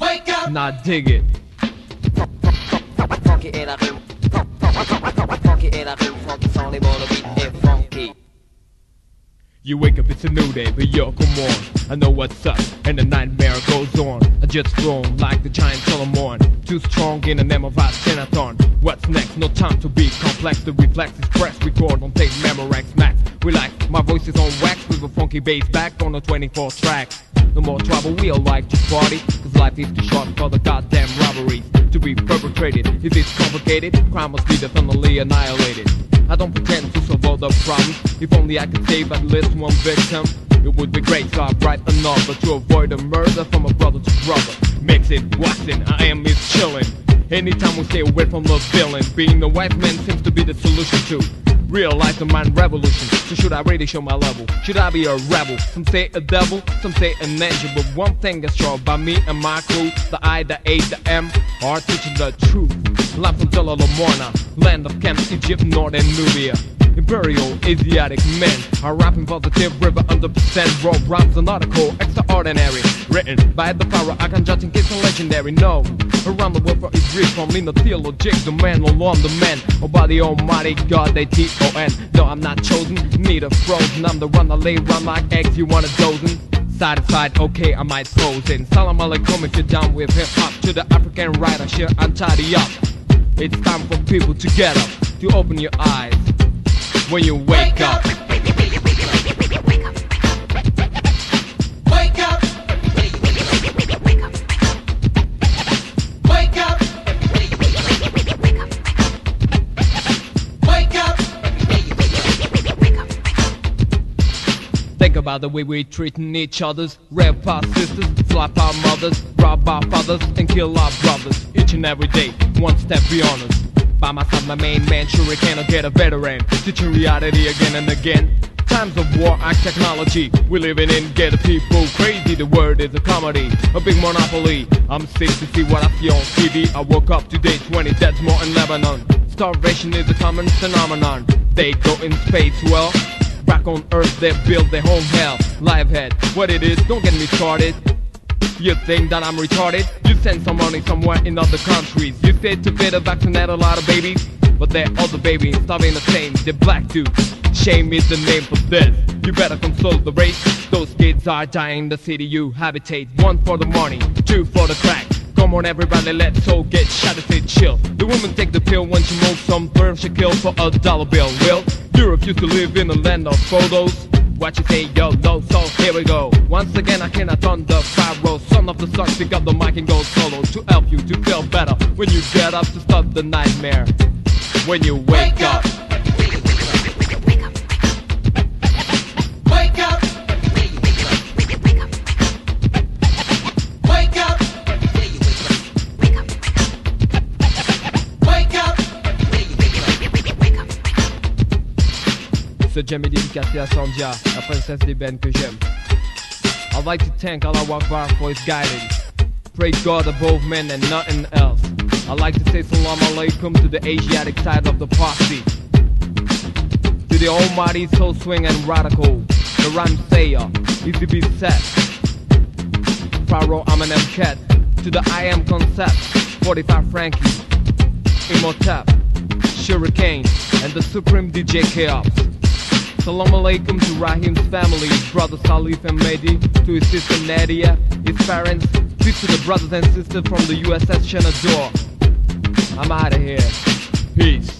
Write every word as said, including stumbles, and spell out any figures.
Now dig it. Funky et la rue. Funky et la rue. Funky sans les mots, le beat est funky. You wake up, it's a new day, but yo, come on. I know what's up, and the nightmare goes on. I just flown like the giant Solomon. Too strong in the name of our Senathon. What's next? No time to be complex. The reflex is press record on tape, Memorex Max. Relax, my voice is on wax with a funky bass back on the twenty-four track. No more trouble, we all like to party, cause life is too short for the goddamn robberies to be perpetrated. Is it complicated? Crime must be definitely annihilated. I don't pretend to solve all the problems. If only I could save at least one victim, it would be great, so I write another to avoid a murder from a brother to brother. Mix it, Watson, I am is chillin'. Anytime we stay away from the villain, being the white man seems to be the solution to realize the mind revolution. So should I really show my level? Should I be a rebel? Some say a devil, some say an angel. But one thing is sure about me and my crew, the I, the A, the M are teaching the truth. Live from Della Lamorna, land of Cam, Egypt, Northern Nubia. Imperial Asiatic men are rapping positive, river one hundred percent raw rhymes, an article extraordinary, written by the pharaoh. I can judge in case I'm legendary. No, around the world for his grief from me, no theologic, the man alone, the man, or by the Almighty God, they T O N. No, I'm not chosen, neither frozen. I'm the one that lay around like eggs, you want a dozen. Side to side, okay, I might pose in. Salam alaikum if you're down with hip hop. To the African writer, shit, I'm tidy up. It's time for people to get up, to open your eyes when you wake, wake up. up. Wake up. Wake up. Wake up. Wake up. Wake up. Think about the way we're treating each other's. Rape our sisters, slap our mothers, rob our fathers, and kill our brothers. Each and every day, one step beyond us. By my side, my main man, Shuriken, I'll get a veteran, teaching reality again and again. Times of war and technology, we're living in, get the people crazy. The word is a comedy, a big monopoly. I'm sick to see what I see on T V. I woke up today, twenty deaths more in Lebanon. Starvation is a common phenomenon. They go in space, well, back on Earth they build their home hell. Live head, what it is, don't get me started. You think that I'm retarded? You send some money somewhere in other countries. You said to better vaccinate a lot of babies, but they're all the babies starving the same. They're black too. Shame is the name for this. You better console the race. Those kids are dying in the city you habitate. One for the money, two for the crack. Come on everybody, let's all get shot and say chill. The woman take the pill when she moves some sperm she kill for a dollar bill. Will you refuse to live in a land of photos? What you say, yo, no, so here we go. Once again, I cannot on the pharaoh. Son of the sun, pick up the mic and go solo. To help you to feel better when you get up, to stop the nightmare when you wake, wake up. up. Wake up. Wake up. Wake up. Wake up. Ce jam est dédicacé à Sandia, la princesse d'ébène que j'aime. I'd like to thank Allah Akbar for his guidance. Pray God above men and nothing else. I'd like to say salam alaikum to the Asiatic side of the posse. To the almighty soul swing and radical, the rhyme sayer, easy be set. Pharaoh Eminem Cat. To the I am concept, forty-five Frankie, Imhotep, Shuriken, and the supreme D J Chaos. Salam alaikum to Rahim's family, his brother Salif and Mehdi, to his sister Nadia, his parents, peace to the brothers and sisters from the U S S Shenandoah. I'm out of here. Peace.